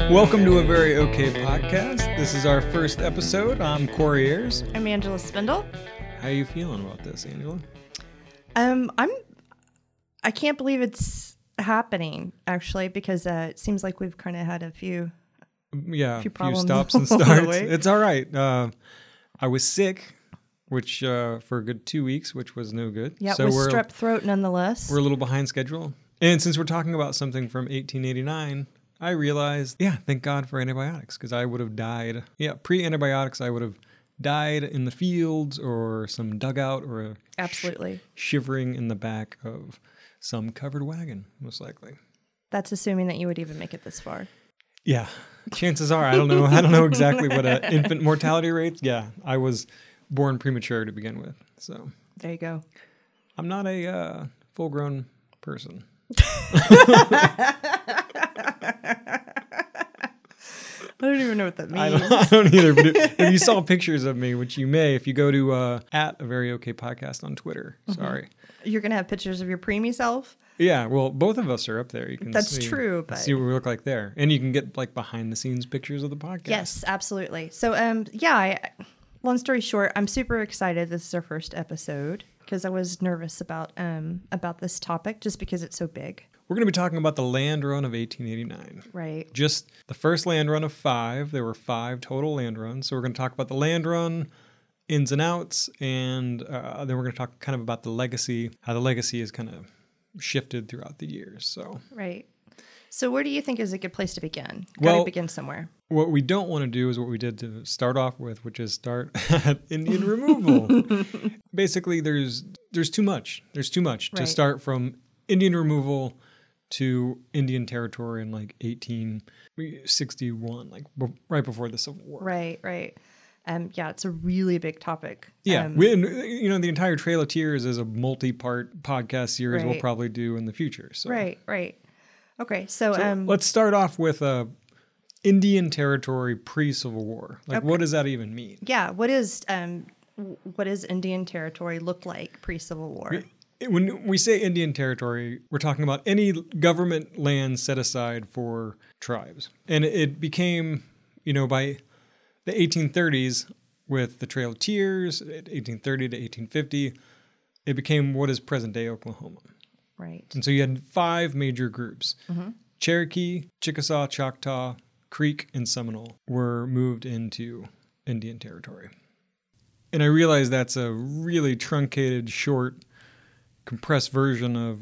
Welcome to A Very Okay Podcast. This is our first episode. I'm Corey Ayers. I'm Angela Spindle. How are you feeling about this, Angela? I can't believe it's happening, actually, because it seems like we've kind of had a few problems stops and along the starts. way. It's all right. I was sick, which for a good 2 weeks, which was no good. Yeah, so with strep throat nonetheless. We're a little behind schedule. And since we're talking about something from 1889, I realized, thank God for antibiotics, because I would have died. Pre-antibiotics, I would have died in the fields or some dugout or Absolutely. Shivering in the back of some covered wagon, most likely. That's assuming that you would even make it this far. Yeah, chances are. I don't know exactly what infant mortality rate. Yeah, I was born premature to begin with, so there you go. I'm not a full-grown person. I don't even know what that means. I don't either. But if you saw pictures of me, which you may, if you go to at A Very Okay Podcast on Twitter. Sorry, you're gonna have pictures of your preemie self. Yeah, well, both of us are up there. You can That's true, but see what we look like there, and you can get like behind the scenes pictures of the podcast. Yes, absolutely. So, long story short, I'm super excited. This is our first episode because I was nervous about this topic just because it's so big. We're going to be talking about the land run of 1889. Right. Just the first land run of 5. There were 5 total land runs. So we're going to talk about the land run, ins and outs, and then we're going to talk kind of about the legacy, how the legacy is kind of shifted throughout the years. So right. So where do you think is a good place to begin? Well, Gotta begin somewhere. What we don't want to do is what we did to start off with, which is start at Indian removal. Basically, there's too much. There's too much to start from Indian removal to Indian territory in like 1861, like right before the Civil War. Right. It's a really big topic. Yeah, the entire Trail of Tears is a multi-part podcast series we'll probably do in the future. So. Right. Okay, so let's start off with Indian territory pre-Civil War. What does that even mean? Yeah, what does Indian territory look like pre-Civil War? When we say Indian territory, we're talking about any government land set aside for tribes. And it became, by the 1830s with the Trail of Tears, 1830 to 1850, it became what is present-day Oklahoma. Right. And so you had 5 major groups. Mm-hmm. Cherokee, Chickasaw, Choctaw, Creek, and Seminole were moved into Indian territory. And I realize that's a really truncated, short, compressed version of,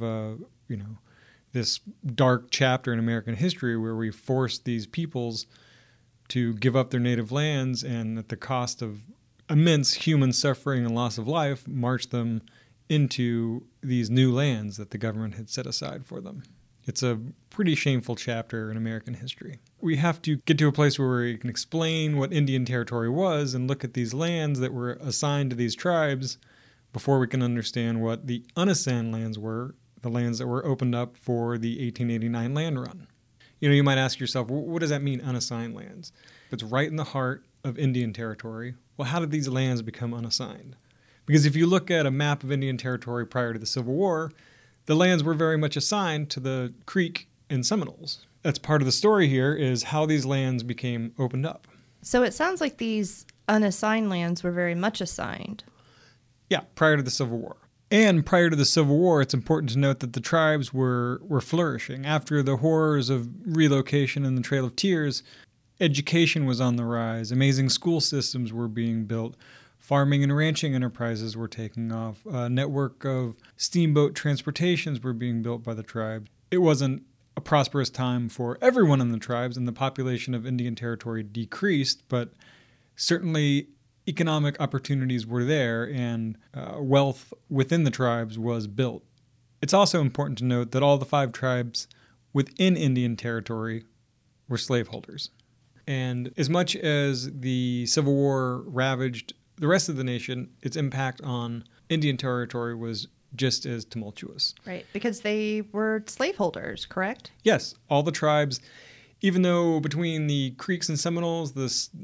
this dark chapter in American history where we forced these peoples to give up their native lands and at the cost of immense human suffering and loss of life, march them into these new lands that the government had set aside for them. It's a pretty shameful chapter in American history. We have to get to a place where we can explain what Indian territory was and look at these lands that were assigned to these tribes before we can understand what the unassigned lands were, the lands that were opened up for the 1889 land run. You might ask yourself, what does that mean, unassigned lands? If it's right in the heart of Indian territory, well, how did these lands become unassigned? Because if you look at a map of Indian territory prior to the Civil War, the lands were very much assigned to the Creek and Seminoles. That's part of the story here, is how these lands became opened up. So it sounds like these unassigned lands were very much assigned. Yeah, prior to the Civil War. And prior to the Civil War, it's important to note that the tribes were flourishing. After the horrors of relocation and the Trail of Tears, education was on the rise. Amazing school systems were being built. Farming and ranching enterprises were taking off. A network of steamboat transportations were being built by the tribe. It wasn't a prosperous time for everyone in the tribes, and the population of Indian territory decreased, but certainly economic opportunities were there, and wealth within the tribes was built. It's also important to note that all the 5 tribes within Indian territory were slaveholders. And as much as the Civil War ravaged the rest of the nation, its impact on Indian territory was just as tumultuous. Right, because they were slaveholders, correct? Yes, all the tribes, even though between the Creeks and Seminoles,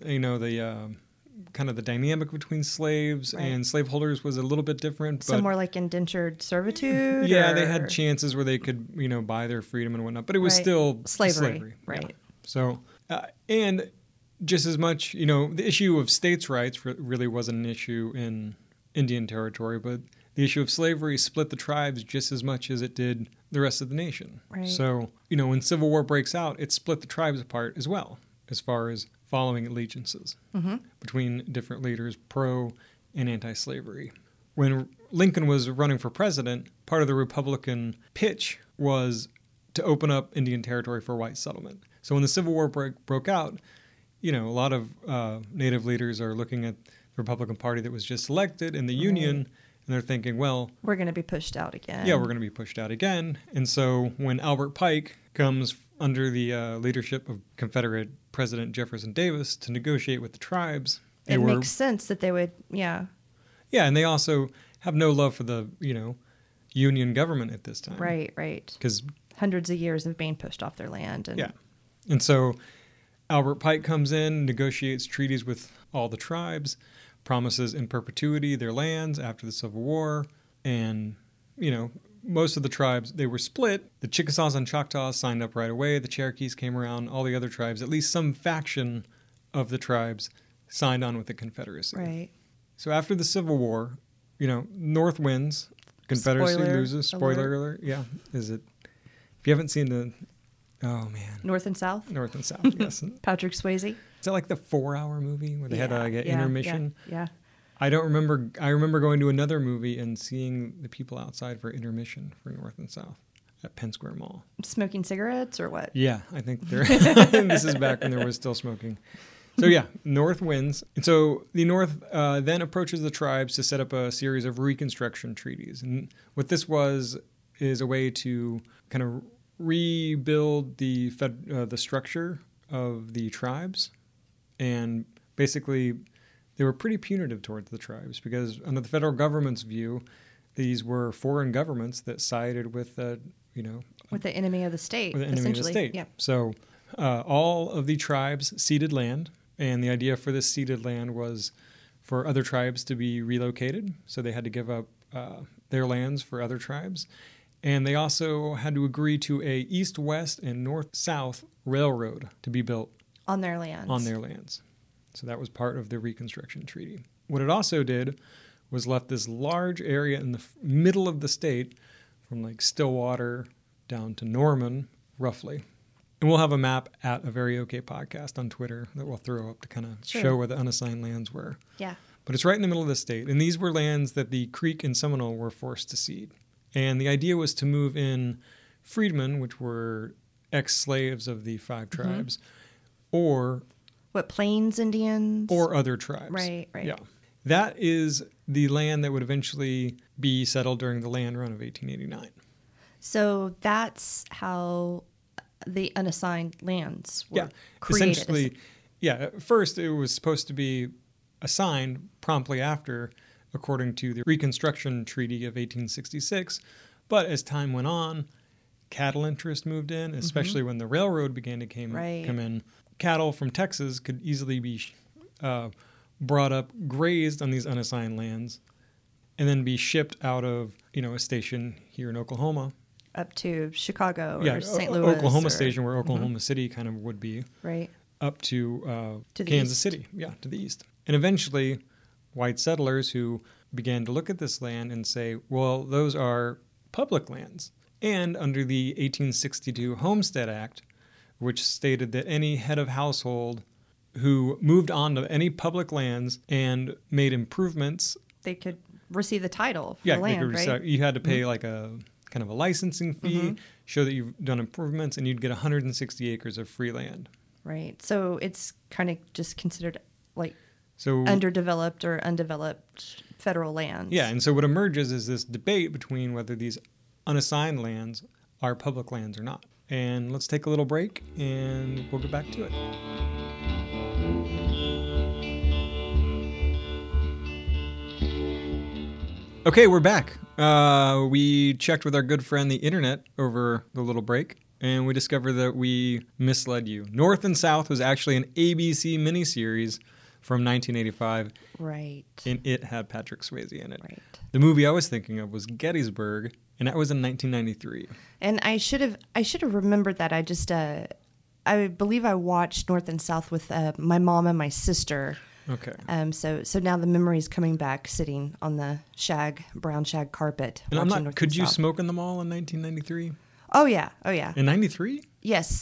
kind of the dynamic between slaves and slaveholders was a little bit different. So more like indentured servitude? Yeah, they had chances where they could, buy their freedom and whatnot, but it was still slavery. Right. Yeah. So And just as much, the issue of states' rights really wasn't an issue in Indian Territory, but the issue of slavery split the tribes just as much as it did the rest of the nation. Right. So, when civil war breaks out, it split the tribes apart as well, as far as following allegiances between different leaders, pro and anti-slavery. When Lincoln was running for president, part of the Republican pitch was to open up Indian Territory for white settlement. So when the Civil War broke out, a lot of Native leaders are looking at the Republican Party that was just elected in the Union, and they're thinking, well, we're going to be pushed out again. Yeah, we're going to be pushed out again. And so when Albert Pike comes under the leadership of Confederate President Jefferson Davis to negotiate with the tribes, it makes sense that they would, yeah. Yeah, and they also have no love for the, Union government at this time. Right. Because hundreds of years of being pushed off their land. And so Albert Pike comes in, negotiates treaties with all the tribes, promises in perpetuity their lands after the Civil War. And, most of the tribes, they were split. The Chickasaws and Choctaws signed up right away. The Cherokees came around. All the other tribes, at least some faction of the tribes, signed on with the Confederacy. Right. So after the Civil War, North wins. Confederacy loses. Spoiler alert. Yeah. Is it? If you haven't seen the... Oh, man. North and South? North and South, yes. Patrick Swayze? Is that like the 4-hour movie where they had an intermission? Yeah. I don't remember. I remember going to another movie and seeing the people outside for intermission for North and South at Penn Square Mall. Smoking cigarettes or what? Yeah, I think they're... This is back when there was still smoking. So yeah, North wins. And so the North then approaches the tribes to set up a series of reconstruction treaties. And what this is a way to kind of rebuild the structure of the tribes. And basically, they were pretty punitive towards the tribes because under the federal government's view, these were foreign governments that sided with with the enemy of the state. With the enemy of the state. Yeah. So all of the tribes ceded land. And the idea for this ceded land was for other tribes to be relocated. So they had to give up their lands for other tribes. And they also had to agree to a east-west and north-south railroad to be built. On their lands. So that was part of the Reconstruction Treaty. What it also did was left this large area in the middle of the state from like Stillwater down to Norman, roughly. And we'll have a map at A Very OK Podcast on Twitter that we'll throw up to kind of show where the unassigned lands were. Yeah. But it's right in the middle of the state. And these were lands that the Creek and Seminole were forced to cede. And the idea was to move in freedmen, which were ex-slaves of the 5 tribes, or... What, Plains Indians? Or other tribes. Right. Yeah. That is the land that would eventually be settled during the land run of 1889. So that's how the unassigned lands were created. Essentially, at first it was supposed to be assigned promptly after, according to the Reconstruction Treaty of 1866. But as time went on, cattle interest moved in, especially when the railroad began to come in. Cattle from Texas could easily be brought up, grazed on these unassigned lands, and then be shipped out of, a station here in Oklahoma. Up to Chicago or St. Louis. Oklahoma station where Oklahoma City kind of would be. Right. Up to Kansas City, to the east. And eventually, white settlers who began to look at this land and say, well, those are public lands. And under the 1862 Homestead Act, which stated that any head of household who moved on to any public lands and made improvements... They could receive the title for the land, right? You had to pay like a kind of a licensing fee, show that you've done improvements, and you'd get 160 acres of free land. Right. So it's kind of just considered like underdeveloped or undeveloped federal lands. Yeah, and so what emerges is this debate between whether these unassigned lands are public lands or not. And let's take a little break, and we'll get back to it. Okay, we're back. We checked with our good friend the internet over the little break, and we discovered that we misled you. North and South was actually an ABC miniseries from 1985. Right. And it had Patrick Swayze in it. Right. The movie I was thinking of was Gettysburg, and that was in 1993. And I should have remembered that. I just I believe I watched North and South with my mom and my sister. Okay. So now the memory's coming back, sitting on the brown shag carpet. And watching North could and you South. smoke in the mall in 1993? Oh yeah. In 93? Yes.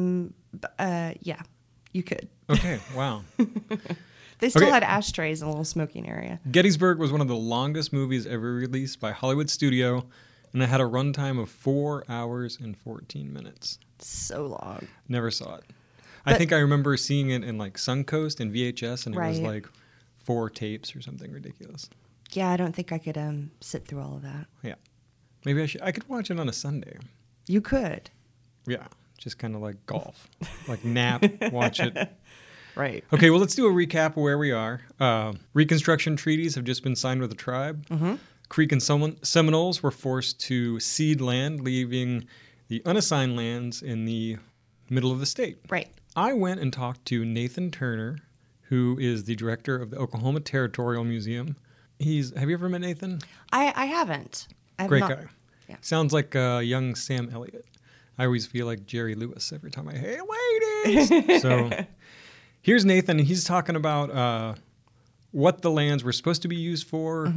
Yeah, you could. Okay, wow. They still Okay. had ashtrays in a little smoking area. Gettysburg was one of the longest movies ever released by Hollywood Studio, and it had a runtime of 4 hours and 14 minutes. So long. Never saw it. I think I remember seeing it in like Suncoast and VHS, and it was Right. like 4 tapes or something ridiculous. Yeah, I don't think I could sit through all of that. Yeah. Maybe I could watch it on a Sunday. You could. Yeah. Just kind of like golf. Like nap, watch it. Right. Okay, well, let's do a recap of where we are. Reconstruction treaties have just been signed with the tribe. Mm-hmm. Creek and Seminoles were forced to cede land, leaving the unassigned lands in the middle of the state. Right. I went and talked to Nathan Turner, who is the director of the Oklahoma Territorial Museum. Have you ever met Nathan? I haven't. I have Great not. guy. Yeah. Sounds like a young Sam Elliott. I always feel like Jerry Lewis every time I hey ladies. So here's Nathan. He's talking about what the lands were supposed to be used for,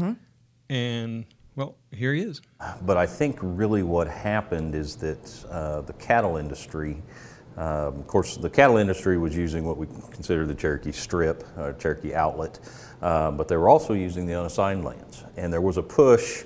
and well, here he is. But I think really what happened is that the cattle industry, of course, the cattle industry was using what we consider the Cherokee Strip, Cherokee Outlet, but they were also using the unassigned lands. And there was a push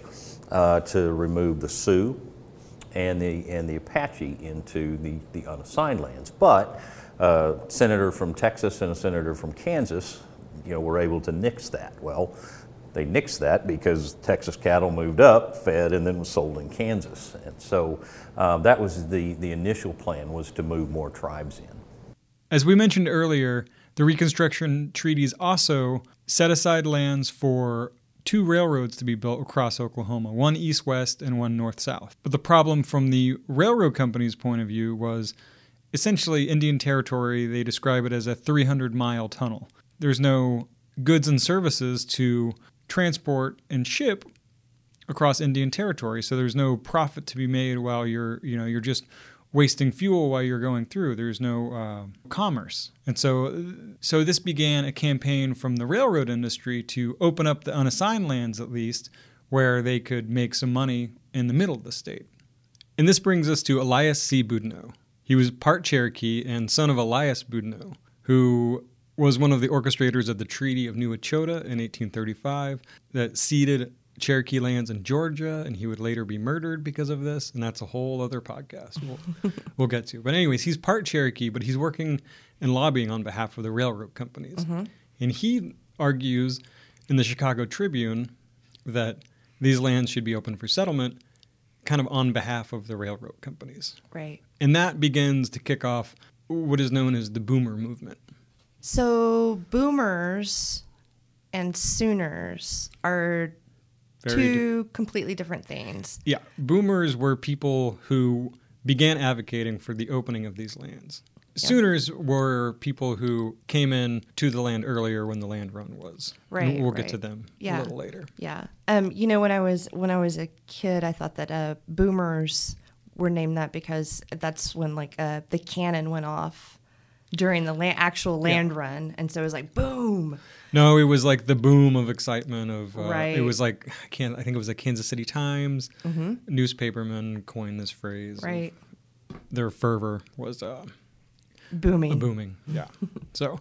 to remove the Sioux and the Apache into the unassigned lands. But a senator from Texas and a senator from Kansas, were able to nix that. Well, they nixed that because Texas cattle moved up, fed, and then was sold in Kansas. And so that was the initial plan, was to move more tribes in. As we mentioned earlier, the Reconstruction treaties also set aside lands for 2 railroads to be built across Oklahoma, one east-west and one north-south. But the problem from the railroad company's point of view was essentially Indian Territory. They describe it as a 300-mile tunnel. There's no goods and services to transport and ship across Indian Territory, so there's no profit to be made while you're just wasting fuel while you're going through. There's no commerce. And so this began a campaign from the railroad industry to open up the unassigned lands, at least, where they could make some money in the middle of the state. And this brings us to Elias C. Boudinot. He was part Cherokee and son of Elias Boudinot, who was one of the orchestrators of the Treaty of New Echota in 1835 that ceded Cherokee lands in Georgia, and he would later be murdered because of this, and that's a whole other podcast we'll get to. But anyways, he's part Cherokee, but he's working and lobbying on behalf of the railroad companies. Mm-hmm. And he argues in the Chicago Tribune that these lands should be open for settlement kind of on behalf of the railroad companies. Right. And that begins to kick off what is known as the Boomer movement. So boomers and Sooners are two completely different things. Yeah. Boomers were people who began advocating for the opening of these lands. Yeah. Sooners were people who came in to the land earlier when the land run was. Right. We'll get to them a little later. Yeah. When I was a kid, I thought that boomers were named that because that's when the cannon went off during the actual land run, and so it was like boom. No, it was like the boom of excitement of right. It was like I think it was the Kansas City Times newspapermen coined this phrase. Right. Their fervor was booming. Booming. Yeah. So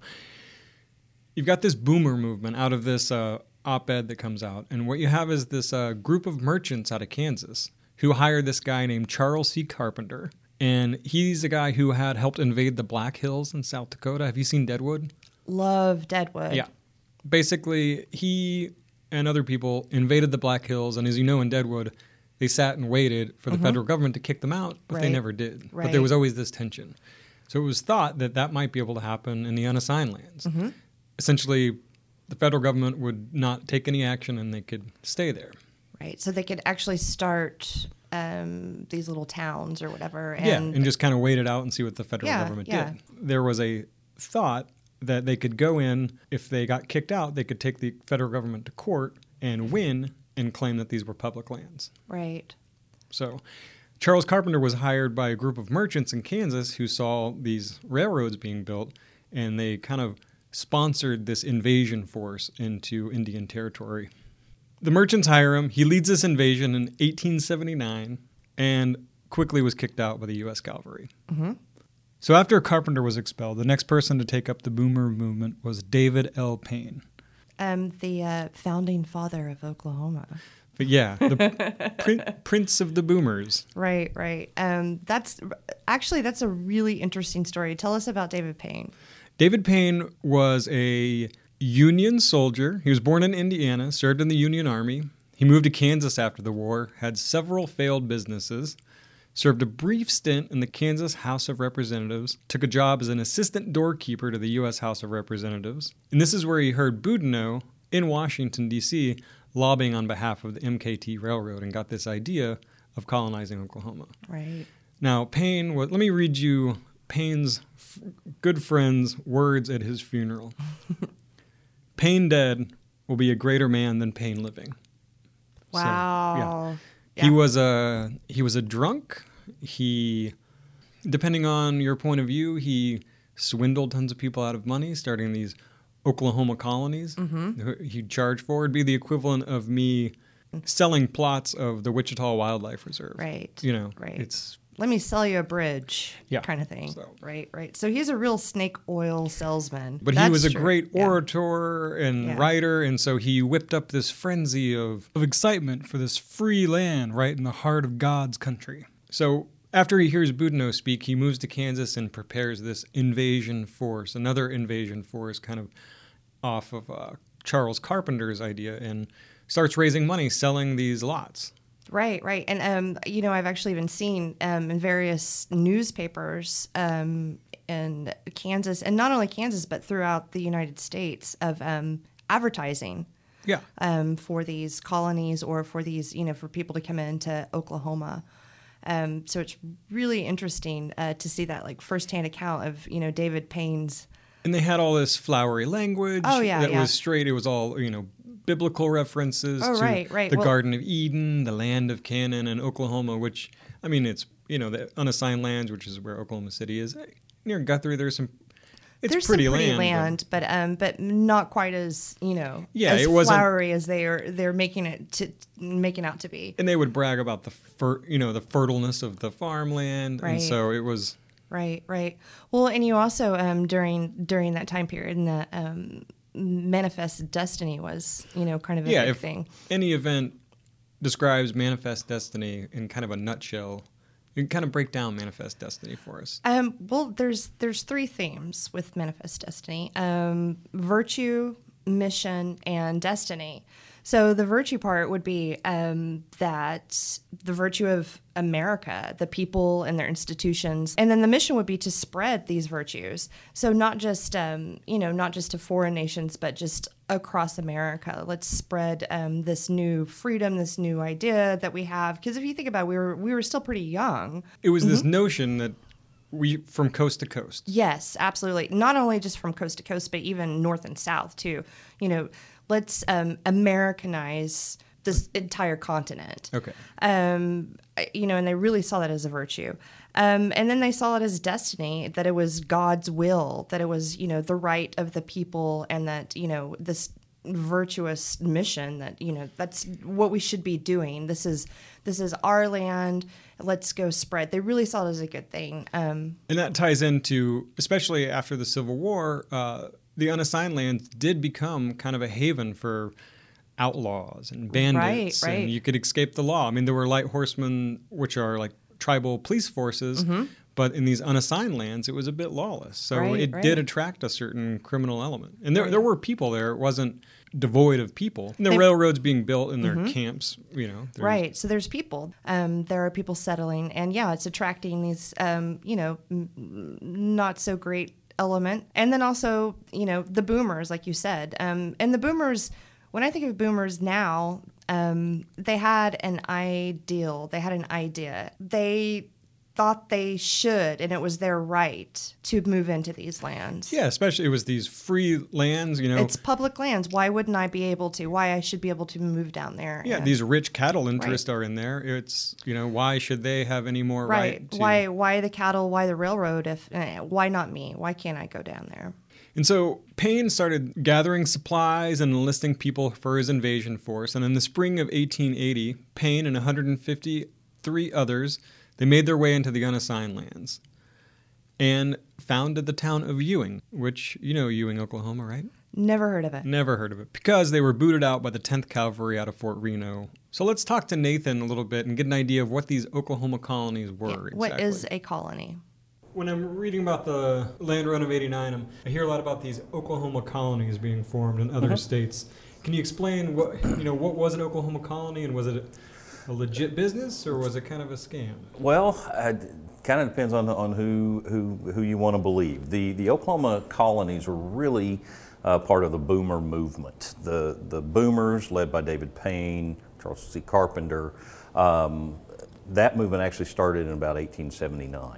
you've got this boomer movement out of this op-ed that comes out, and what you have is this group of merchants out of Kansas who hired this guy named Charles C. Carpenter. And he's a guy who had helped invade the Black Hills in South Dakota. Have you seen Deadwood? Love Deadwood. Yeah. Basically, he and other people invaded the Black Hills. And as you know, in Deadwood, they sat and waited for the federal government to kick them out, but they never did. Right. But there was always this tension. So it was thought that might be able to happen in the unassigned lands. Mm-hmm. Essentially, the federal government would not take any action and they could stay there. Right. So they could actually start these little towns or whatever. And just kind of wait it out and see what the federal government did. There was a thought that they could go in, if they got kicked out, they could take the federal government to court and win and claim that these were public lands. Right. So Charles Carpenter was hired by a group of merchants in Kansas who saw these railroads being built, and they kind of sponsored this invasion force into Indian Territory. The merchants hire him. He leads this invasion in 1879 and quickly was kicked out by the U.S. cavalry. Mm-hmm. So after Carpenter was expelled, the next person to take up the Boomer movement was David L. Payne. The founding father of Oklahoma. But yeah, the Prince of the Boomers. Right. That's a really interesting story. Tell us about David Payne. David Payne was a Union soldier. He was born in Indiana, served in the Union Army. He moved to Kansas after the war, had several failed businesses, served a brief stint in the Kansas House of Representatives, took a job as an assistant doorkeeper to the U.S. House of Representatives. And this is where he heard Boudinot in Washington, D.C., lobbying on behalf of the MKT Railroad and got this idea of colonizing Oklahoma. Right. Now, Payne, let me read you Payne's good friend's words at his funeral. Payne dead will be a greater man than Payne living. Wow. So, yeah. He was a drunk. He, depending on your point of view, he swindled tons of people out of money, starting these Oklahoma colonies. Mm-hmm. He'd charge for. It'd be the equivalent of me selling plots of the Wichita Wildlife Reserve. Right. Right. It's let me sell you a bridge, yeah, kind of thing. So. Right. So he's a real snake oil salesman. But he was a great orator and writer, and so he whipped up this frenzy of excitement for this free land right in the heart of God's country. So after he hears Boudinot speak, he moves to Kansas and prepares this invasion force, another invasion force kind of off of Charles Carpenter's idea, and starts raising money selling these lots. Right. And, I've actually even seen in various newspapers in Kansas, and not only Kansas, but throughout the United States, of advertising for these colonies or for these, for people to come into Oklahoma. So it's really interesting to see that like firsthand account of, David Payne's. And they had all this flowery language was straight. It was all, biblical references to the Garden of Eden, the land of Canaan, and Oklahoma, which, it's, the unassigned lands, which is where Oklahoma City is. Near Guthrie, there's pretty land, but not quite as, it wasn't flowery as they're making out to be. And they would brag about the fertileness of the farmland, and so it was right. Well, and you also during that time period, and that Manifest Destiny was kind of a big thing. Any event describes Manifest Destiny in kind of a nutshell, you can kind of break down Manifest Destiny for us. Well, there's three themes with Manifest Destiny: virtue, mission, and destiny. So the virtue part would be that the virtue of America, the people and their institutions, and then the mission would be to spread these virtues. So not just not just to foreign nations, but just across America. Let's spread this new freedom, this new idea that we have. Because if you think about it, we were still pretty young. It was this notion that we from coast to coast. Yes, absolutely. Not only just from coast to coast, but even north and south too. Let's Americanize this entire continent. Okay. And they really saw that as a virtue. And then they saw it as destiny, that it was God's will, that it was, the right of the people, and that, this virtuous mission that, that's what we should be doing. This is our land. Let's go spread. They really saw it as a good thing. And that ties into, especially after the Civil War, the unassigned lands did become kind of a haven for outlaws and bandits, right. And you could escape the law. There were light horsemen, which are like tribal police forces, but in these unassigned lands, it was a bit lawless. So it did attract a certain criminal element. And there were people there. It wasn't devoid of people. And the railroads being built in their camps, Right. So there's people. There are people settling. And it's attracting these, not so great element. And then also, the boomers, like you said. And the boomers, when I think of boomers now, they had an ideal. They had an idea. They thought they should, and it was their right to move into these lands. Yeah, especially it was these free lands, It's public lands. Why wouldn't I be able to? Why I should be able to move down there? Yeah, these rich cattle interests are in there. It's, why should they have any more right to... Why the cattle? Why the railroad? Why not me? Why can't I go down there? And so Payne started gathering supplies and enlisting people for his invasion force. And in the spring of 1880, Payne and 153 others, they made their way into the unassigned lands and founded the town of Ewing, which, Ewing, Oklahoma, right? Never heard of it. Never heard of it, because they were booted out by the 10th Cavalry out of Fort Reno. So let's talk to Nathan a little bit and get an idea of what these Oklahoma colonies were. Yeah. What is a colony? When I'm reading about the land run of '89, I hear a lot about these Oklahoma colonies being formed in other states. Can you explain what was an Oklahoma colony, and was it a legit business, or was it kind of a scam? Well, it kind of depends on who you want to believe. The Oklahoma colonies were really part of the Boomer movement. The Boomers, led by David Payne, Charles C. Carpenter, that movement actually started in about 1879.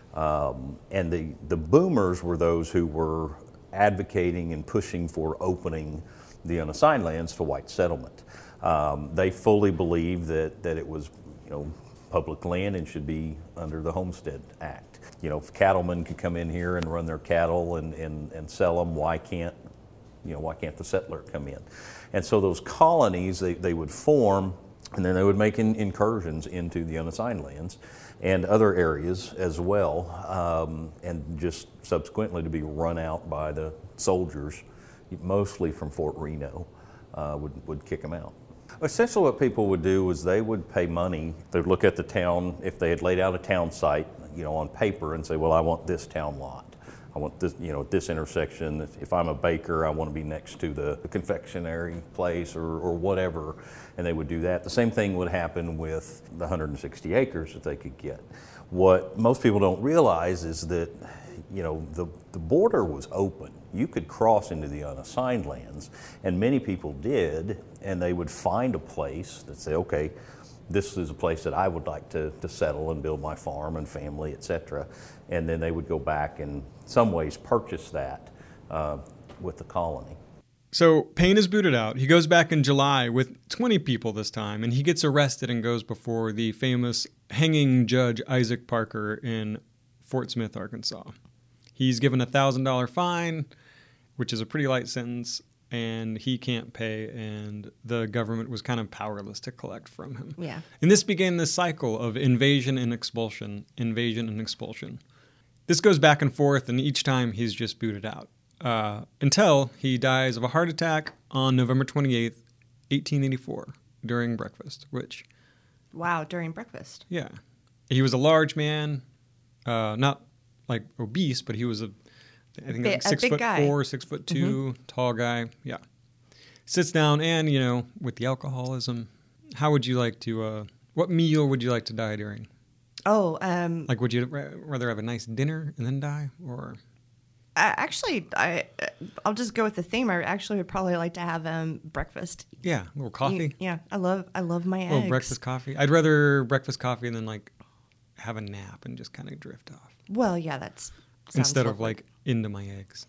And the Boomers were those who were advocating and pushing for opening the unassigned lands to white settlement. They fully believed that it was, public land and should be under the Homestead Act. If cattlemen could come in here and run their cattle and sell them, why can't the settler come in? And so those colonies, they would form, and then they would make incursions into the unassigned lands and other areas as well, and just subsequently to be run out by the soldiers, mostly from Fort Reno, would kick them out. Essentially what people would do was they would pay money. They'd look at the town, if they had laid out a town site, on paper, and say, well, I want this town lot. I want this, this intersection. If I'm a baker, I want to be next to the confectionery place or whatever, and they would do that. The same thing would happen with the 160 acres that they could get. What most people don't realize is that, the border was open. You could cross into the unassigned lands, and many people did, and they would find a place that say, okay, this is a place that I would like to settle and build my farm and family, etc. And then they would go back and in some ways purchase that with the colony. So Payne is booted out. He goes back in July with 20 people this time, and he gets arrested and goes before the famous hanging judge Isaac Parker in Fort Smith, Arkansas. He's given a $1,000 fine, which is a pretty light sentence, and he can't pay, and the government was kind of powerless to collect from him. Yeah. And this began this cycle of invasion and expulsion. This goes back and forth, and each time he's just booted out. Until he dies of a heart attack on November 28th, 1884, during breakfast, which... Wow, during breakfast. Yeah. He was a large man, not like obese, but he was I think like 6'4", 6'2", tall guy. Yeah. Sits down and, with the alcoholism, how would you like to, what meal would you like to die during? Oh, like, would you rather have a nice dinner and then die, or? I'll just go with the theme. I actually would probably like to have breakfast. Yeah, a little coffee. Yeah, I love my eggs. A little breakfast coffee. I'd rather breakfast coffee and then like have a nap and just kind of drift off. Well, yeah, that's instead of like into my eggs.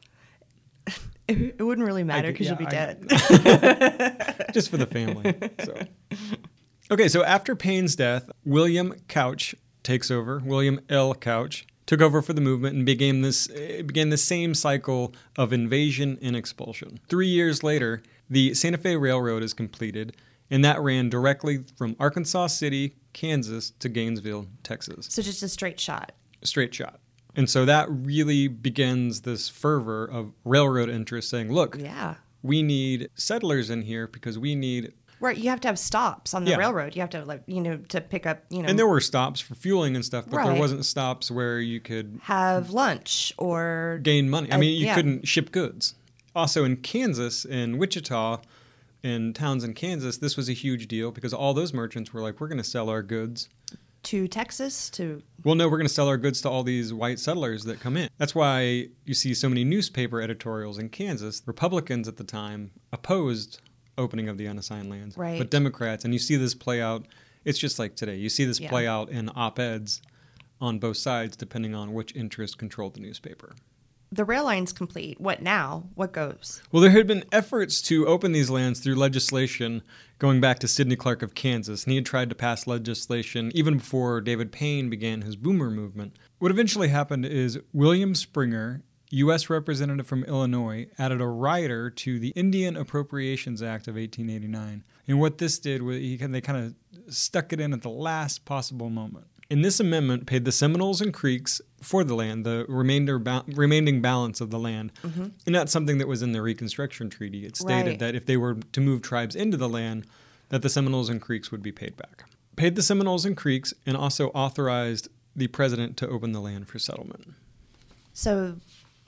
It wouldn't really matter because you'll be dead. Just for the family. So. Okay, so after Payne's death, William Couch takes over. William L. Couch took over for the movement and began the same cycle of invasion and expulsion. 3 years later, the Santa Fe Railroad is completed, and that ran directly from Arkansas City, Kansas, to Gainesville, Texas. So just a straight shot. Straight shot. And so that really begins this fervor of railroad interest saying, look, we need settlers in here because we need... Right, you have to have stops on the railroad. You have to, to pick up, And there were stops for fueling and stuff, but there wasn't stops where you could... have lunch or... gain money. I mean, you couldn't ship goods. Also in Kansas, in Wichita, in towns in Kansas, this was a huge deal because all those merchants were like, we're going to sell our goods... to Texas, to... Well, no, we're going to sell our goods to all these white settlers that come in. That's why you see so many newspaper editorials in Kansas. Republicans at the time opposed opening of the unassigned lands. Right. But Democrats, and you see this play out, it's just like today. You see this play out in op-eds on both sides, depending on which interest controlled the newspaper. The rail line's complete. What now? What goes? Well, there had been efforts to open these lands through legislation going back to Sidney Clark of Kansas, and he had tried to pass legislation even before David Payne began his boomer movement. What eventually happened is William Springer, U.S. Representative from Illinois, added a rider to the Indian Appropriations Act of 1889. And what this did was they kind of stuck it in at the last possible moment. And this amendment paid the Seminoles and Creeks for the land, the remaining balance of the land. Mm-hmm. And that's something that was in the Reconstruction Treaty. It stated that if they were to move tribes into the land, that the Seminoles and Creeks would be paid back. Paid the Seminoles and Creeks and also authorized the president to open the land for settlement. So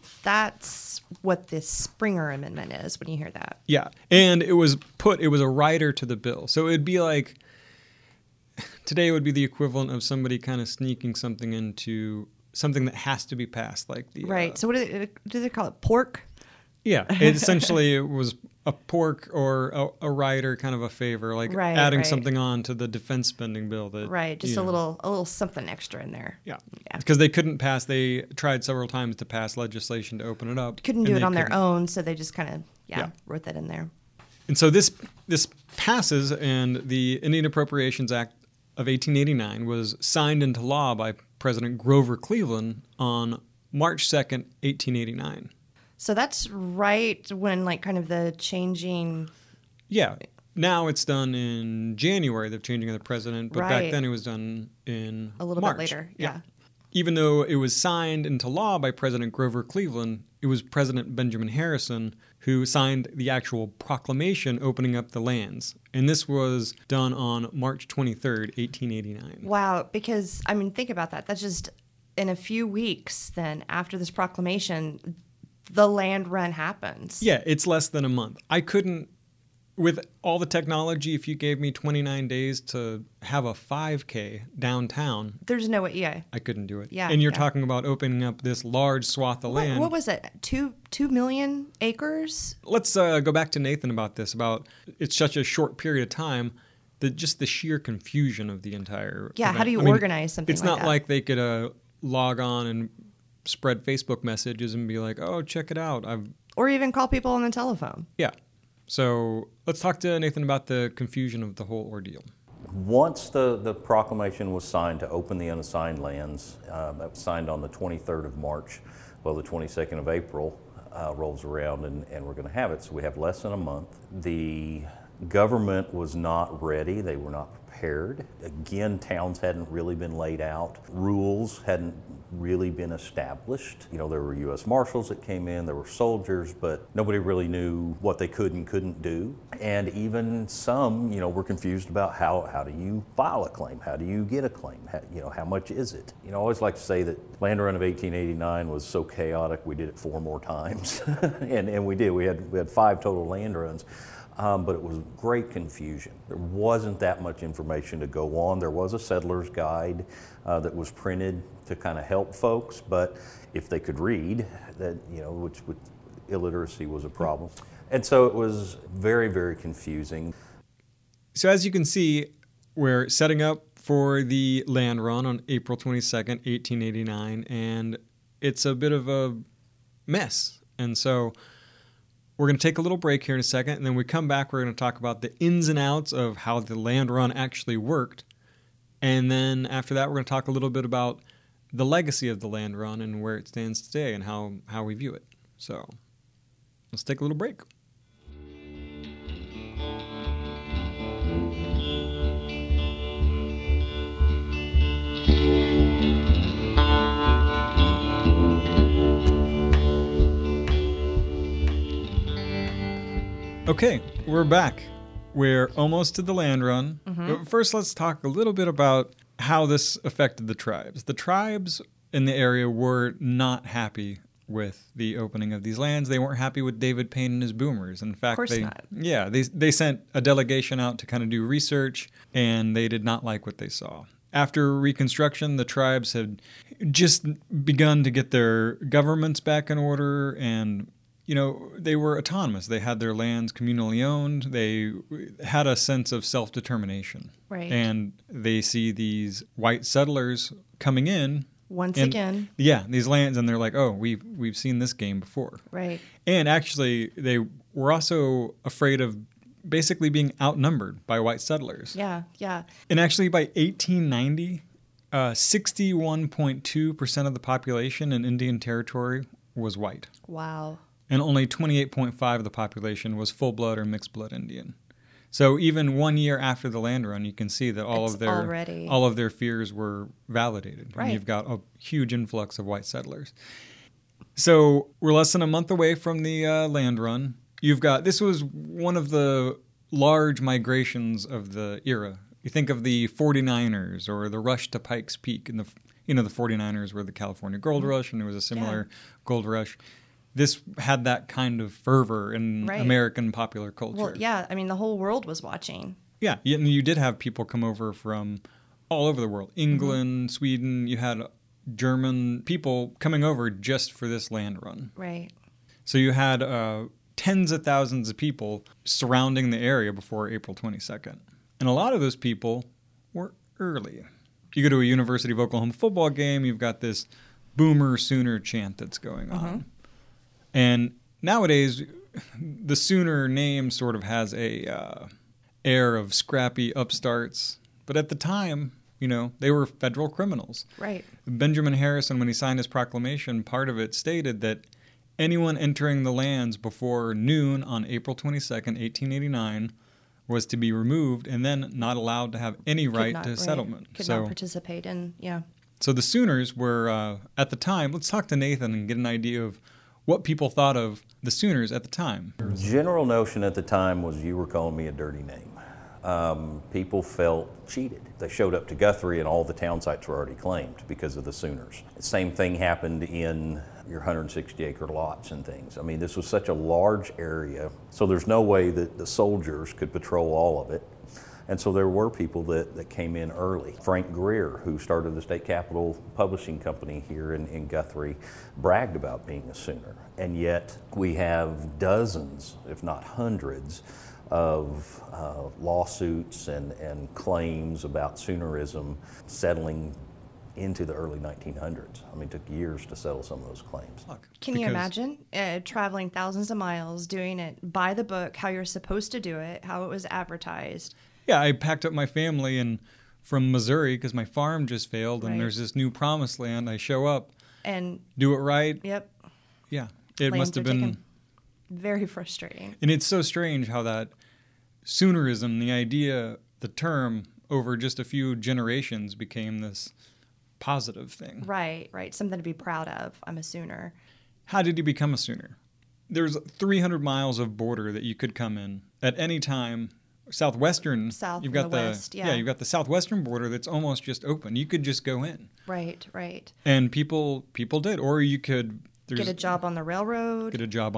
that's what this Springer Amendment is when you hear that. Yeah. And it was a rider to the bill. So it'd be like, today it would be the equivalent of somebody kind of sneaking something into something that has to be passed, like the right. So what do they call it? Pork? Yeah, it was a pork or a rider, kind of a favor, like adding something on to the defense spending bill. That just a little something extra in there. Yeah, because they couldn't pass. They tried several times to pass legislation to open it up. Couldn't do it on their own, so they just kind of wrote that in there. And so this passes, and the Indian Appropriations Act of 1889 was signed into law by President Grover Cleveland on March 2nd, 1889. So that's right when, like, kind of the changing... Yeah. Now it's done in January, the changing of the president, but back then it was done in a little March. bit later, yeah. Even though it was signed into law by President Grover Cleveland, it was President Benjamin Harrison who signed the actual proclamation opening up the lands. And this was done on March 23rd, 1889. Wow, because, I mean, think about that. That's just in a few weeks then after this proclamation, the land run happens. Yeah, it's less than a month. I couldn't, with all the technology, if you gave me 29 days to have a 5K downtown. There's no way, I couldn't do it. Yeah. And you're talking about opening up this large swath of land. What was it? 2 million acres? Let's go back to Nathan about this, about it's such a short period of time, just the sheer confusion of the entire event. How do you organize something like that? It's not like they could log on and spread Facebook messages and be like, oh, check it out. Or even call people on the telephone. Yeah. So let's talk to Nathan about the confusion of the whole ordeal. Once the proclamation was signed to open the unassigned lands, that was signed on the 23rd of March. Well, the 22nd of April rolls around and we're going to have it. So we have less than a month. The government was not ready. They were not prepared. Again, towns hadn't really been laid out. Rules hadn't really been established. You know, there were U.S. Marshals that came in, there were soldiers, but nobody really knew what they could and couldn't do. And even some, were confused about how do you file a claim? How do you get a claim? How much is it? I always like to say that Land Run of 1889 was so chaotic we did it 4 more times. and we did. We had 5 total land runs. But it was great confusion. There wasn't that much information to go on. There was a settler's guide that was printed to kind of help folks, but if they could read, that which illiteracy was a problem. And so it was very, very confusing. So as you can see, we're setting up for the land run on April 22nd, 1889, and it's a bit of a mess. And so we're going to take a little break here in a second, and then when we come back, we're going to talk about the ins and outs of how the land run actually worked. And then after that, we're going to talk a little bit about the legacy of the land run and where it stands today and how we view it. So let's take a little break. Okay, we're back. We're almost to the land run. Mm-hmm. But first, let's talk a little bit about how this affected the tribes. The tribes in the area were not happy with the opening of these lands. They weren't happy with David Payne and his boomers. In fact, of course not. Yeah, they sent a delegation out to kind of do research, and they did not like what they saw. After Reconstruction, the tribes had just begun to get their governments back in order, and they were autonomous. They had their lands communally owned. They had a sense of self-determination. Right. And they see these white settlers coming in. Once and, again. Yeah, these lands, and they're like, oh, we've seen this game before. Right. And actually, they were also afraid of basically being outnumbered by white settlers. Yeah, yeah. And actually, by 1890, 61.2% of the population in Indian Territory was white. Wow. And only 28.5% of the population was full-blood or mixed-blood Indian. So even 1 year after the land run, you can see that all of their fears were validated. Right. And you've got a huge influx of white settlers. So we're less than a month away from the land run. This was one of the large migrations of the era. You think of the 49ers or the rush to Pikes Peak, and the 49ers were the California Gold Rush, and there was a similar gold rush. This had that kind of fervor in American popular culture. Well, yeah, I mean, the whole world was watching. Yeah, and you did have people come over from all over the world. England, Sweden, you had German people coming over just for this land run. Right. So you had tens of thousands of people surrounding the area before April 22nd. And a lot of those people were early. You go to a University of Oklahoma football game, you've got this Boomer Sooner chant that's going on. And nowadays, the Sooner name sort of has a air of scrappy upstarts. But at the time, they were federal criminals. Right. Benjamin Harrison, when he signed his proclamation, part of it stated that anyone entering the lands before noon on April 22nd, 1889, was to be removed and then not allowed to have any right to settlement. Could not participate in, So the Sooners were, at the time, let's talk to Nathan and get an idea of what people thought of the Sooners at the time. General notion at the time was you were calling me a dirty name. People felt cheated. They showed up to Guthrie and all the town sites were already claimed because of the Sooners. The same thing happened in your 160-acre lots and things. I mean, this was such a large area, so there's no way that the soldiers could patrol all of it. And so there were people that came in early. Frank Greer, who started the State Capitol Publishing Company here in Guthrie, bragged about being a Sooner. And yet we have dozens, if not hundreds, of lawsuits and claims about Soonerism settling into the early 1900s. I mean, it took years to settle some of those claims. Can you imagine traveling thousands of miles, doing it by the book, how you're supposed to do it, how it was advertised? Yeah, I packed up my family from Missouri because my farm just failed, and there's this new promised land. I show up and do it right. Yep. Yeah, it must have been very frustrating. And it's so strange how that Soonerism, the idea, the term, over just a few generations became this positive thing. Right. Something to be proud of. I'm a Sooner. How did you become a Sooner? There's 300 miles of border that you could come in at any time. Southwestern, you've got you've got the southwestern border that's almost just open. You could just go in. Right. And people did, or you could get a job on the railroad.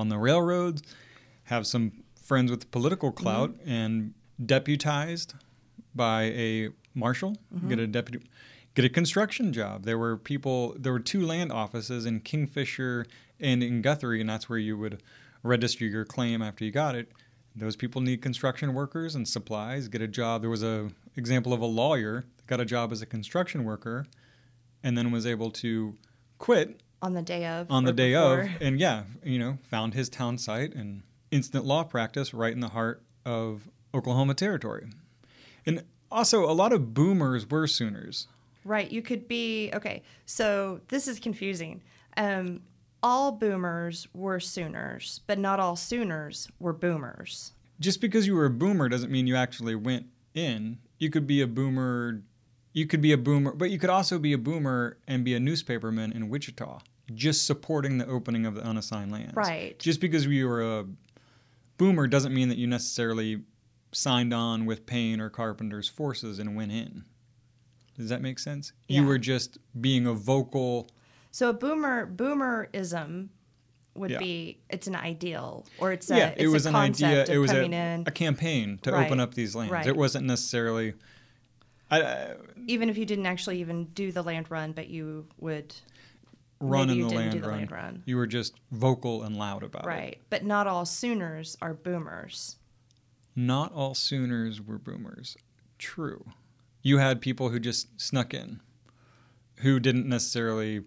Have some friends with political clout and deputized by a marshal. Get a construction job. There were 2 land offices in Kingfisher and in Guthrie, and that's where you would register your claim after you got it. Those people need construction workers and supplies, get a job. There was an example of a lawyer that got a job as a construction worker and then was able to quit on the day of. And found his town site and instant law practice right in the heart of Oklahoma Territory. And also, a lot of boomers were Sooners. Right. You could be, okay, so this is confusing. All boomers were Sooners, but not all Sooners were boomers. Just because you were a boomer doesn't mean you actually went in. You could be a boomer, but you could also be a boomer and be a newspaperman in Wichita, just supporting the opening of the unassigned lands. Right. Just because you were a boomer doesn't mean that you necessarily signed on with Payne or Carpenter's forces and went in. Does that make sense? Yeah. You were just being a vocal... So a boomerism would be, it's an ideal, or it's a concept of coming in. A campaign to open up these lands. Right. It wasn't necessarily... even if you didn't actually even do the land run, but you would... Run in the land run. You were just vocal and loud about it. Right. But not all Sooners are boomers. Not all Sooners were boomers. True. You had people who just snuck in, who didn't necessarily,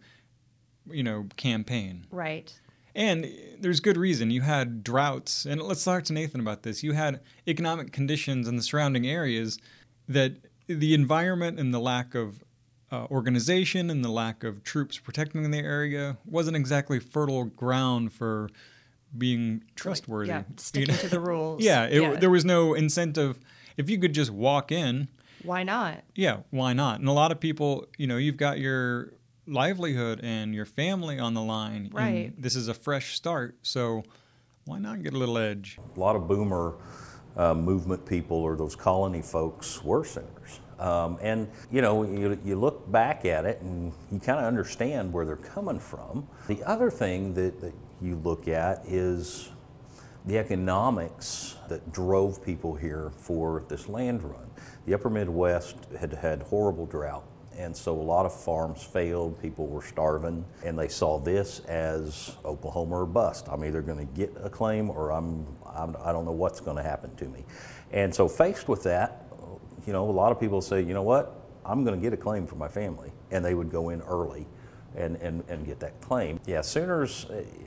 campaign. Right. And there's good reason. You had droughts, and let's talk to Nathan about this. You had economic conditions in the surrounding areas that the environment and the lack of organization and the lack of troops protecting the area wasn't exactly fertile ground for being trustworthy. Yeah, sticking to the rules. There was no incentive. If you could just walk in. Why not? Yeah, why not? And a lot of people, you've got your livelihood and your family on the line. Right. And this is a fresh start, so why not get a little edge? A lot of boomer movement people or those colony folks were Sooners. And you look back at it and you kind of understand where they're coming from. The other thing that you look at is the economics that drove people here for this land run. The upper Midwest had horrible drought. And so a lot of farms failed, people were starving, and they saw this as Oklahoma or bust. I'm either going to get a claim or I don't know what's going to happen to me. And so faced with that, a lot of people say, you know what, I'm going to get a claim for my family. And they would go in early and get that claim. Yeah, Sooners,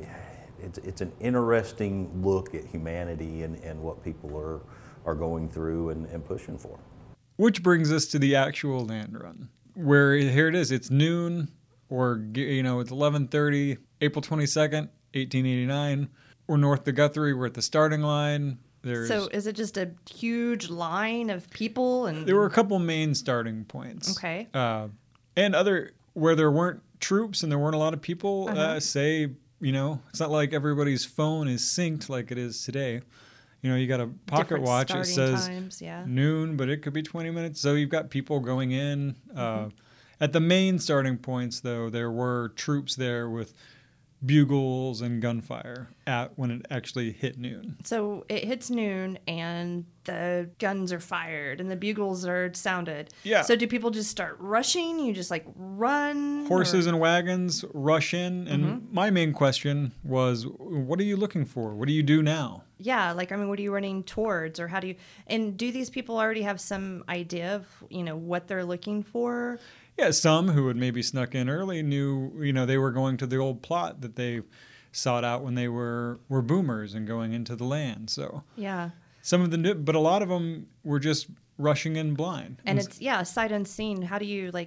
it's an interesting look at humanity and what people are going through and pushing for. Which brings us to the actual land run. Where here it is, it's noon, or it's 11:30, April 22nd, 1889. We're north of Guthrie. We're at the starting line. So is it just a huge line of people? And there were a couple main starting points. Okay. And where there weren't troops and there weren't a lot of people. It's not like everybody's phone is synced like it is today. You got a pocket different watch. It says times, noon, but it could be 20 minutes. So you've got people going in. At the main starting points, though, there were troops there with bugles and gunfire when it actually hit noon. So it hits noon and the guns are fired and the bugles are sounded. Yeah. So do people just start rushing? You just run? Horses and wagons rush in. And my main question was, what are you looking for? What do you do now? Yeah. What are you running towards, or do these people already have some idea of, what they're looking for? Yeah, some who had maybe snuck in early knew, they were going to the old plot that they sought out when they were boomers and going into the land. So yeah, some of them, but a lot of them were just rushing in blind. And it's sight unseen. How do you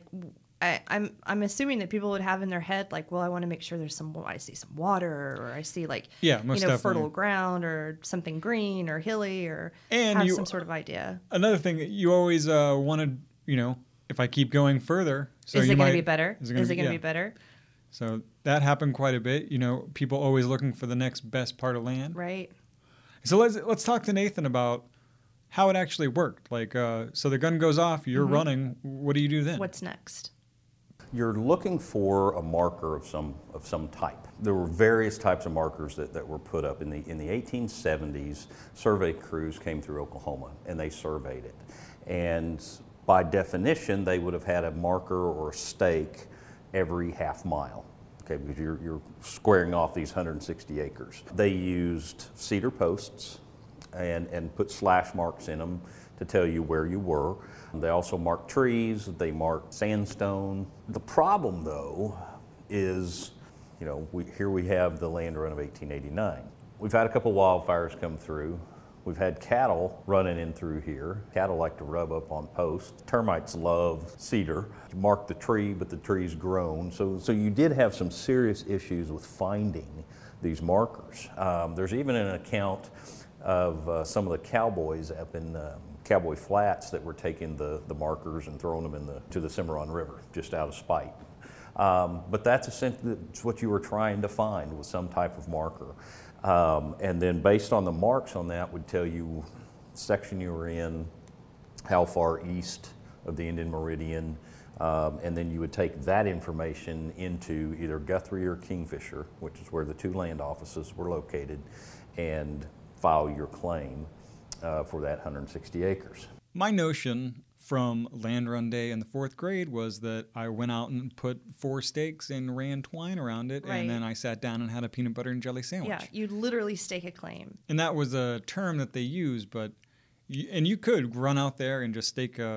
I'm assuming that people would have in their head I want to make sure I see some water, or I see most definitely. fertile ground or something green or hilly, or and have some sort of idea. Another thing that you always wanted, if I keep going further, so is it going to be better? Is it going to be better? So that happened quite a bit. People always looking for the next best part of land. Right. So let's talk to Nathan about how it actually worked. So the gun goes off, you're running. What do you do then? What's next? You're looking for a marker of some type. There were various types of markers that were put up in the 1870s. Survey crews came through Oklahoma and they surveyed it, and by definition, they would have had a marker or a stake every half mile, okay, because you're squaring off these 160 acres. They used cedar posts and put slash marks in them to tell you where you were. They also marked trees, they marked sandstone. The problem, though, is, here we have the land run of 1889. We've had a couple wildfires come through. We've had cattle running in through here. Cattle like to rub up on posts. Termites love cedar. You mark the tree, but the tree's grown. So you did have some serious issues with finding these markers. There's even an account of some of the cowboys up in Cowboy Flats that were taking the markers and throwing them to the Cimarron River, just out of spite. But that's essentially what you were trying to find, was some type of marker. And then based on the marks on that would tell you the section you were in, how far east of the Indian Meridian, and then you would take that information into either Guthrie or Kingfisher, which is where the two land offices were located, and file your claim for that 160 acres. My notion from land run day in the 4th grade was that I went out and put 4 stakes and ran twine around it, right. And then I sat down and had a peanut butter and jelly sandwich. Yeah, you literally stake a claim. And that was a term that they used, but you could run out there and just stake a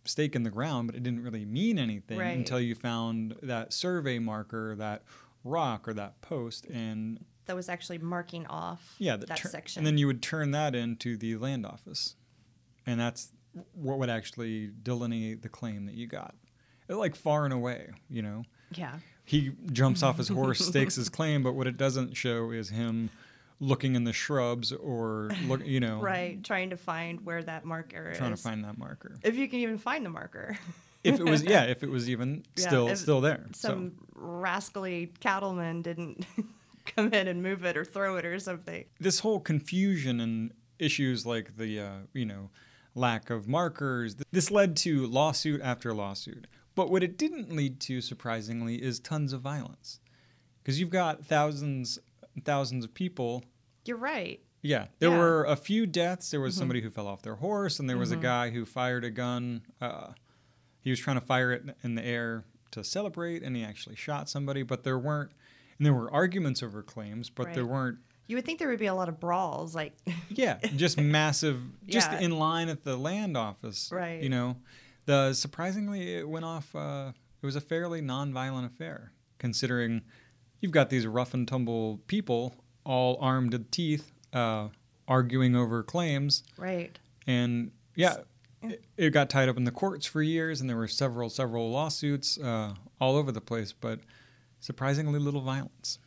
stake in the ground, but it didn't really mean anything Right. until you found that survey marker, that rock or that post, and That was actually marking off that section. And then you would turn that into the land office, and that's what would actually delineate the claim that you got. Like far and away, you know. Yeah. He jumps off his horse, stakes his claim, but what it doesn't show is him looking in the shrubs or look, you know, Right. Trying to find where that marker is. trying to find that marker. If you can even find the marker. If it was even still there. Some rascally cattleman didn't come in and move it or throw it or something. This whole confusion and issues like the lack of markers, this led to lawsuit after lawsuit. But what it didn't lead to, surprisingly, is tons of violence, because you've got thousands and thousands of people. You're right. Yeah, there were a few deaths. There was somebody who fell off their horse, and there was a guy who fired a gun. He was trying to fire it in the air to celebrate, and he actually shot somebody. But there were arguments over claims, but there weren't. You would think there would be a lot of brawls, like Yeah, just massive, just Yeah. in line at the land office. Right. You know, surprisingly, it went off. It was a fairly nonviolent affair, considering you've got these rough and tumble people all armed to the teeth, arguing over claims. right. And it got tied up in the courts for years, and there were several lawsuits all over the place, but surprisingly little violence.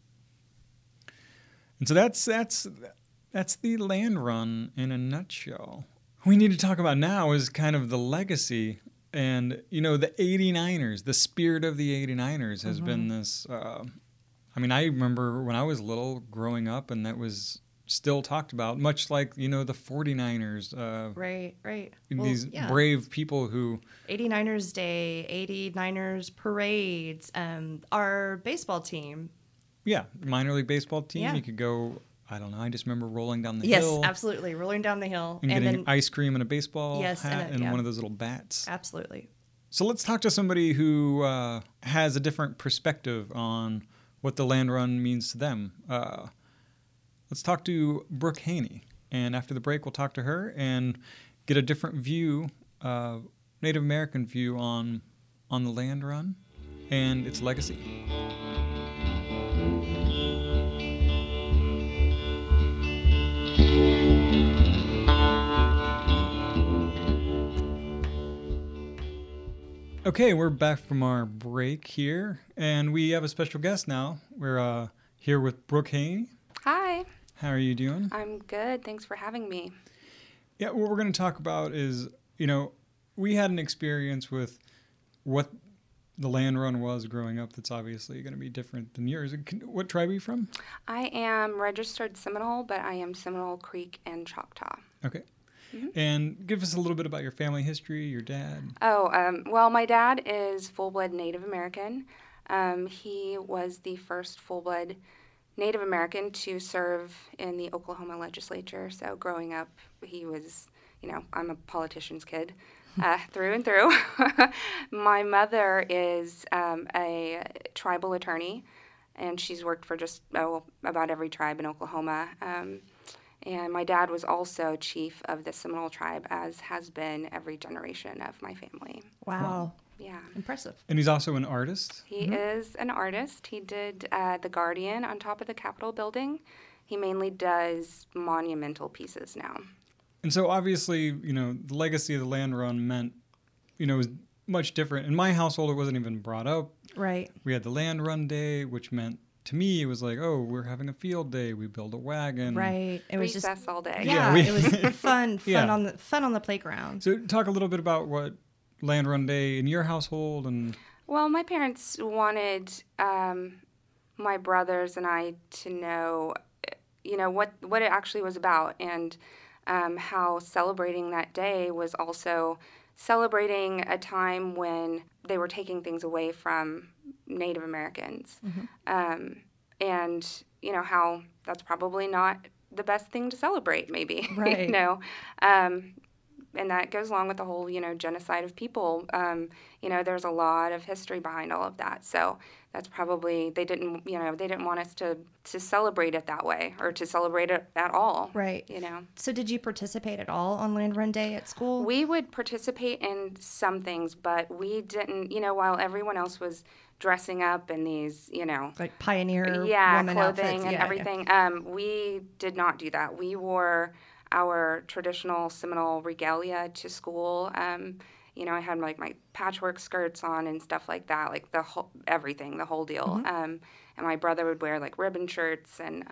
And so that's the land run in a nutshell. What we need to talk about now is kind of the legacy, and the 89ers, the spirit of the 89ers has been this. I remember when I was little growing up, and that was still talked about, much like the 49ers. Right. These brave people who 89ers Day, 89ers parades, our baseball team. Yeah, minor league baseball team. Yeah. You could go, I don't know, I just remember rolling down the Yes, hill. absolutely. Rolling down the hill. And getting then, ice cream and a baseball Yes, hat and one of those little bats. Absolutely. So let's talk to somebody who has a different perspective on what the land run means to them. Let's talk to Brooke Haney. And after the break, we'll talk to her and get a different view, Native American view on the land run and its legacy. Okay, we're back from our break here, and we have a special guest now. We're here with Brooke Haney. Hi. How are you doing? I'm good. Thanks for having me. Yeah, what we're going to talk about is, we had an experience with what the land run was growing up that's obviously going to be different than yours. What tribe are you from? I am registered Seminole, but I am Seminole, Creek, and Choctaw. Okay. And give us a little bit about your family history, your dad. Well, my dad is full-blood Native American. He was the first full-blood Native American to serve in the Oklahoma legislature. So growing up, he was, I'm a politician's kid through and through. My mother is a tribal attorney, and she's worked for just about every tribe in Oklahoma. And my dad was also chief of the Seminole tribe, as has been every generation of my family. Wow. Yeah. Impressive. And he's also an artist? He is an artist. He did The Guardian on top of the Capitol building. He mainly does monumental pieces now. And so obviously, the legacy of the land run meant, it was much different. In my household, it wasn't even brought up. Right. We had the land run day, which meant, to me, it was like, oh, we're having a field day. We build a wagon. Right. It was Recess just all day. Yeah, it was fun Yeah. on the playground. So talk a little bit about what land run day in your household and. Well, my parents wanted my brothers and I to know, what it actually was about, and how celebrating that day was also celebrating a time when they were taking things away from Native Americans. And, how that's probably not the best thing to celebrate, maybe. Right. and that goes along with the whole, genocide of people. There's a lot of history behind all of that. So that's probably, they didn't want us to celebrate it that way or to celebrate it at all. Right. So did you participate at all on Land Run Day at school? We would participate in some things, but we didn't, while everyone else was dressing up in these, like pioneer woman clothing outfits. and everything. We did not do that. We wore our traditional Seminole regalia to school. I had like my patchwork skirts on and stuff like that, like the whole deal. And my brother would wear like ribbon shirts, and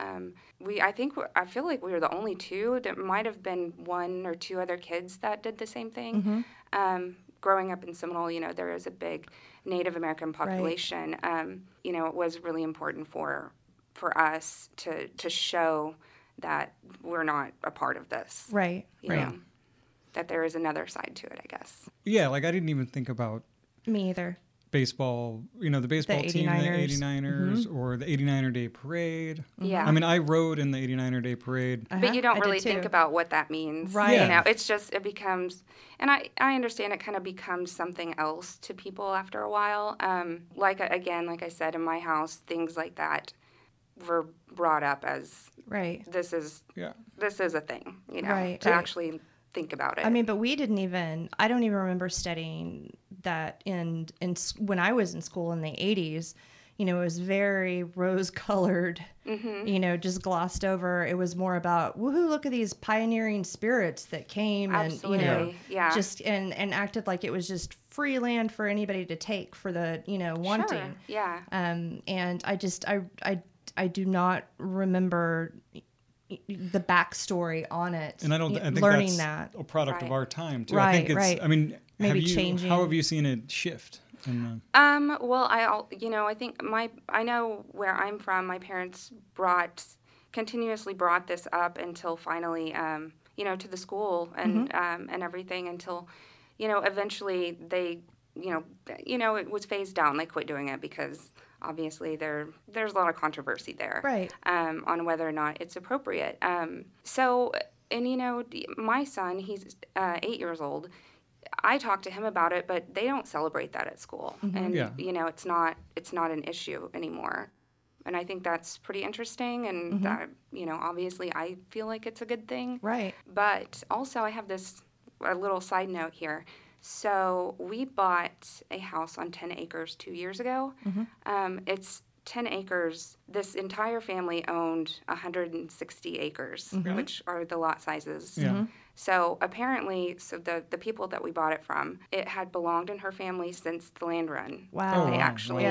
I feel like we were the only two. There might have been one or two other kids that did the same thing. Growing up in Seminole, there is a big Native American population. Right. It was really important for us to show that we're not a part of this. Right. Right. That there is another side to it, I guess. Yeah, like I didn't even think about me either. Baseball, the baseball team, the 89ers, or the 89er Day Parade. Yeah. I mean, I rode in the 89er Day Parade. But you don't really think about what that means. Right. Yeah. It's just, it becomes, and I understand it kind of becomes something else to people after a while. Like I said, in my house, things like that were brought up as, this is a thing, to actually think about it. I mean, but I don't even remember studying that in when I was in school in the 80s. It was very rose-colored, just glossed over. It was more about, woohoo, look at these pioneering spirits that came Absolutely. and, just and acted like it was just free land for anybody to take for the, wanting. Sure. Yeah. And I do not remember the backstory on it. And I think learning that's a product of our time too. Right, I think it's, I mean, maybe changing. How have you seen it shift? Well, I think I know where I'm from. My parents continuously brought this up until finally, to the school and everything until, eventually they, it was phased down. They quit doing it because obviously there's a lot of controversy there, right? On whether or not it's appropriate. My son, he's 8 years old. I talked to him about it, but they don't celebrate that at school, and it's not an issue anymore. And I think that's pretty interesting, and that, obviously I feel like it's a good thing, right? But also I have a little side note here. So we bought a house on 10 acres 2 years ago. It's 10 acres. This entire family owned 160 acres, which are the lot sizes. Yeah. So apparently, the people that we bought it from, it had belonged in her family since the land run. Wow. They actually,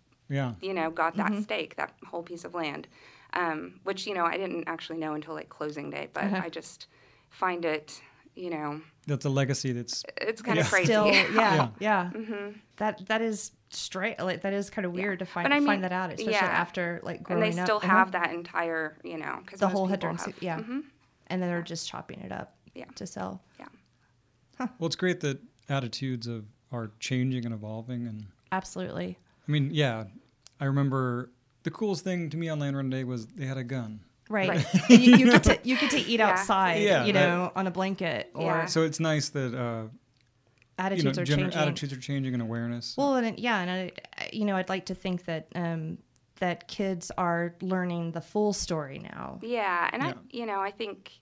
got that Mm-hmm. stake, that whole piece of land, which, I didn't actually know until like closing day, but I just find it, That's a legacy that's... It's kind of crazy. Still, Yeah. Mm-hmm. That is straight. Like that is kind of weird to find that out, especially after like growing up. And they still have that entire, because the whole 160. Yeah. Mm-hmm. And then they're just chopping it up to sell. Yeah. Well, it's great that attitudes are changing and evolving, and absolutely. I mean, I remember the coolest thing to me on Land Run Day was they had a gun. Right. And you get to eat outside, Yeah, on a blanket. Yeah. So it's nice that attitudes are changing. Attitudes are changing and awareness. Well, I'd like to think that that kids are learning the full story now. Yeah, and I think,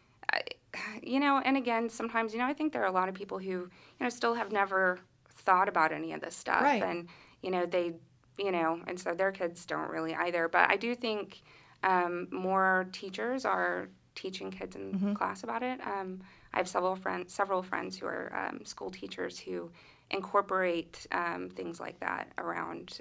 and again, sometimes, I think there are a lot of people who, still have never thought about any of this stuff, right. And they, and so their kids don't really either. But I do think more teachers are teaching kids in class about it. I have several friends who are school teachers who incorporate things like that around,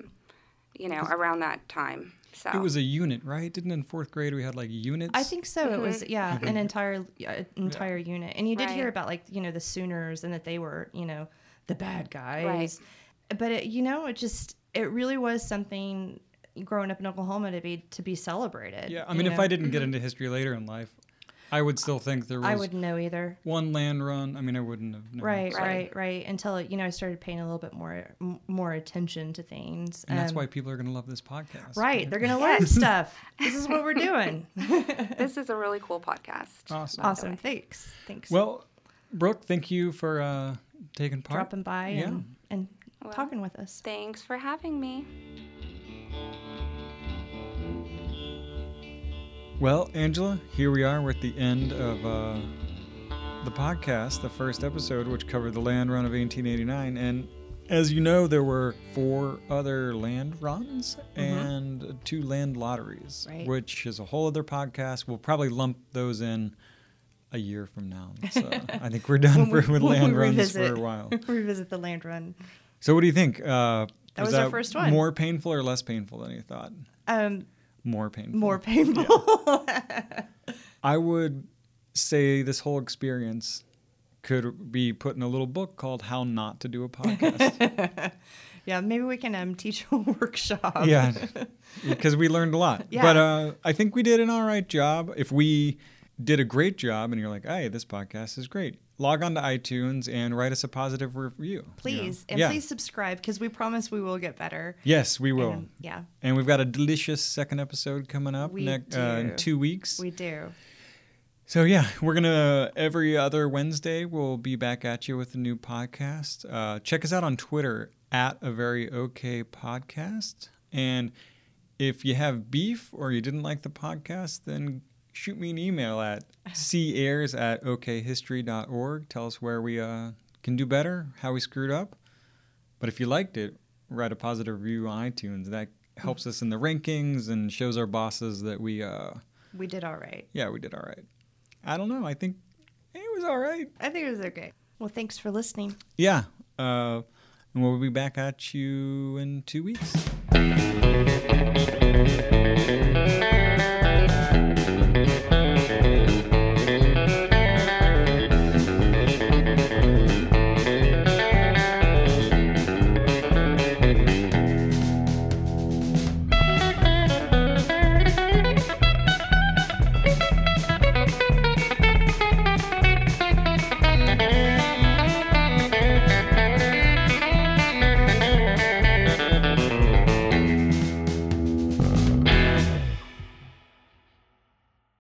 around that time. So it was a unit, right? Didn't in fourth grade we had like units? I think so. It was an entire unit, and you did hear about like the Sooners and that they were the bad guys, right. But it really was something growing up in Oklahoma to be celebrated. Yeah, I mean, if I didn't get into history later in life, I would still think there was. I wouldn't know either. One land run. I mean, I wouldn't have known. Right. Until I started paying a little bit more attention to things. And that's why people are going to love this podcast. Right, they're going to learn stuff. This is what we're doing. This is a really cool podcast. Awesome. Thanks. Well, Brooke, thank you for taking part. Dropping by and talking with us. Thanks for having me. Well, Angela, here we are. We're at the end of the podcast, the first episode, which covered the land run of 1889. And as you know, there were 4 other land runs and 2 land lotteries, which is a whole other podcast. We'll probably lump those in a year from now. So I think we're done with land runs for a while. Revisit the land run. So what do you think? That was our first one. More painful or less painful than you thought? More painful. More painful. Yeah. I would say this whole experience could be put in a little book called How Not to Do a Podcast. Yeah, maybe we can teach a workshop. Yeah, because we learned a lot. Yeah. But I think we did an all right job. If we did a great job and you're like, hey, this podcast is great, log on to iTunes and write us a positive review. Please. And please subscribe, because we promise we will get better. Yes, we will. And, and we've got a delicious second episode coming up in 2 weeks. We do. So, yeah, we're going to, every other Wednesday, we'll be back at you with a new podcast. Check us out on Twitter at A Very Okay Podcast. And if you have beef or you didn't like the podcast, then shoot me an email at cairs@okhistory.org. Tell us where we can do better, how we screwed up. But if you liked it, write a positive review on iTunes. That helps us in the rankings and shows our bosses that we did all right. Yeah, we did all right. I don't know. I think it was all right. I think it was okay. Well, thanks for listening. Yeah. And we'll be back at you in 2 weeks.